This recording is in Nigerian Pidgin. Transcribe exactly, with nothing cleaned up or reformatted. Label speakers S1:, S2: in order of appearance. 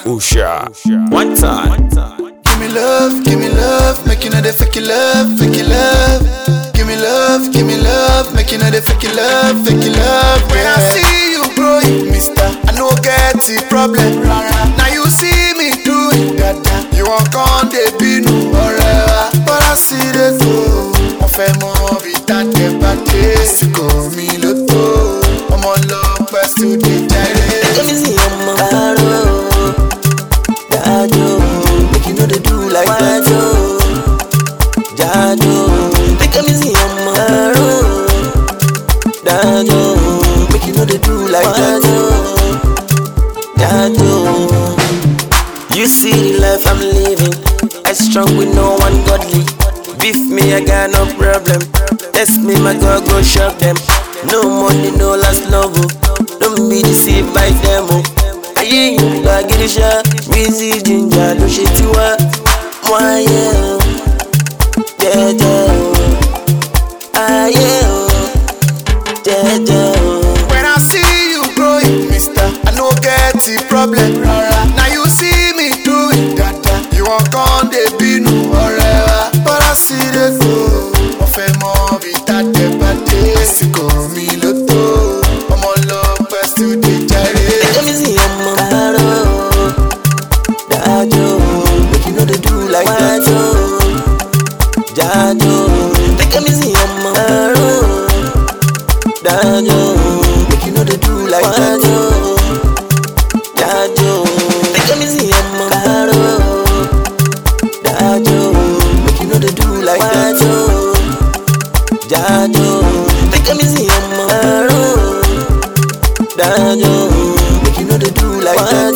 S1: Usha. One time.
S2: Give me love, give me love, make you know the fake love, fake love. Give me love, give me love, make you know the fake love, fake love. When I see you, bro, mister, I no get the problem. Now you see me do it, dada. You walk on the beat, forever. But I see the go. On fait mon vita de pâté. C'est comme il le faut. On m'en love, passe tout détaillé.
S3: Let me see your maro, Jajo. Make you know they do like that, Jajo. Let me see your maro, Jajo. Make you know they do like that, Jajo. You see the life I'm living, I strong with no one godly. Beef me, I got no problem. Test me, my God, go shock them. No money, no last love. Don't be deceived by them. I hear you, I get a shot. Busy ginger, no shit you are. Why, yeah, yeah, yeah. Ah, yeah, yeah, yeah.
S2: When I see you, bro, mister, I no get the problem. Now you see me do it, dada. You walk on the beat, forever. But I see the go. On fait mon vita de pâté. C'est comme il le faut. On m'en love, passe tout détaillé.
S3: Let me see your maro, Jajo. Make you know they do like that, Jajo. Let me see your maro, Jajo. Make you know they do like that, Jajo. Let me see your maro, Jajo. Make you know they do like that, Jajo. Let me see your maro, Jajo. Make you know they do like that.